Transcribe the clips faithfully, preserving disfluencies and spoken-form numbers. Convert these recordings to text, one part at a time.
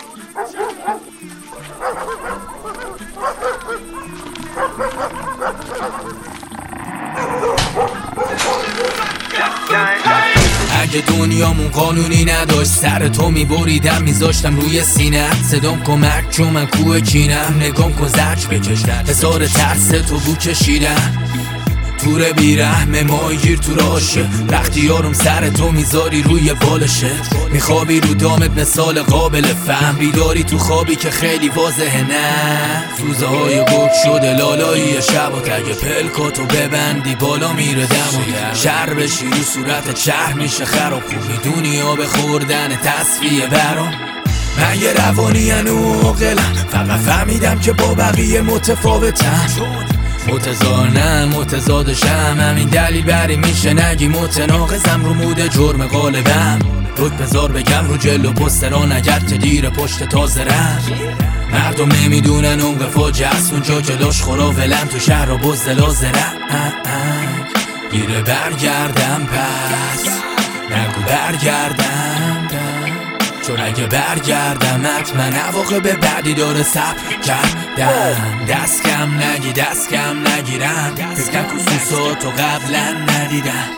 اگه دنیامون قانونی نداشت سر تو میبریدم میذاشتم روی سینه صدام کمک چون من کوه کینم نگام کن زرج بکشتن حسار ترس تو بو کشیدن تور بیرحم ماهیگیر تو راشه وقتی یارم سر تو میذاری روی بالشت میخوابی رو دامت مثال قابل فهم بیداری تو خوابی که خیلی واضحه نه سوزه های گوک شده لالایی شبات اگه پلکاتو ببندی بالا میره دم شر بشی رو صورت شهر میشه خراب خوبی دنیا به خوردن تصفیه برام من یه روانی انو عاقلم فقط فهمیدم که با بقیه متفاوتم متضادن متضادشم همین دلیل بری میشه نگی متناقضم رو مود جرم غالبم رک بذار بگم رو جلو پستران اگر که دیر پشت تازه رم مردم نمیدونن عمق فاجعه است اونجا که داشت خورا ولم تو شهر و بزدل آزرم گیره برگردم پس نگو برگردم چون اگه برگردم حتما عواقب به بعدی داره سب کردم دست کم نگی دست کم نگیرم فکر خصوصاتو قبلا ندیدم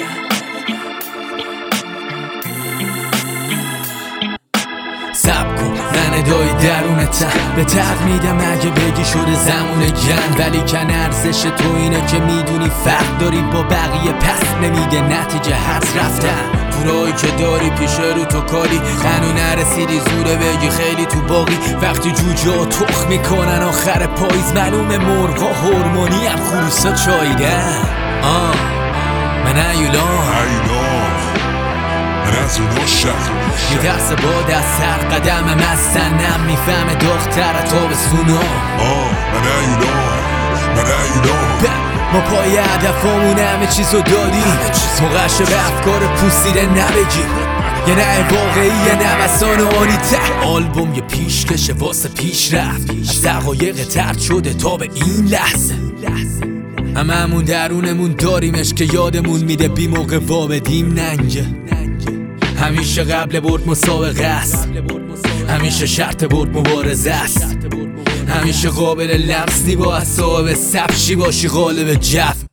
سب کن من ادای درونتم به تق میدم اگه بگی شده زمان گن ولی کن ارزش تو اینه که میدونی فرق داری با بقیه پس نمیده نتیجه هست رفتن تو راهی که داری پیش رو تو کاری هنو نرسیدی زوره بگی خیلی تو باقی وقتی جوجه ها تخ میکنن آخر پاییز معلوم مرغا هورمونی هم خروسا چاییدن آه من ایولان من از اونو شهر میدرسه با دست سر قدمم از سنم میفهمه دختر تا به سونا آه من ایولان من ایولان ما پای هدفامون همه چیزو داریم موقعش به افکار پوسیده نبگیم یه نه واقعی یه نوسان آنی ته آلبوم یه پیشکشه واسه پیش رفت از دقایق ترد شده تا به این لحظه همه همون درونمون داریمش که یادمون میده بی موقع وابدیم ننگه همیشه قبل برد مسابقه است همیشه شرط برد مبارزه است همیشه قابل لمس نی با اصحاب سبشی باشی غالب جف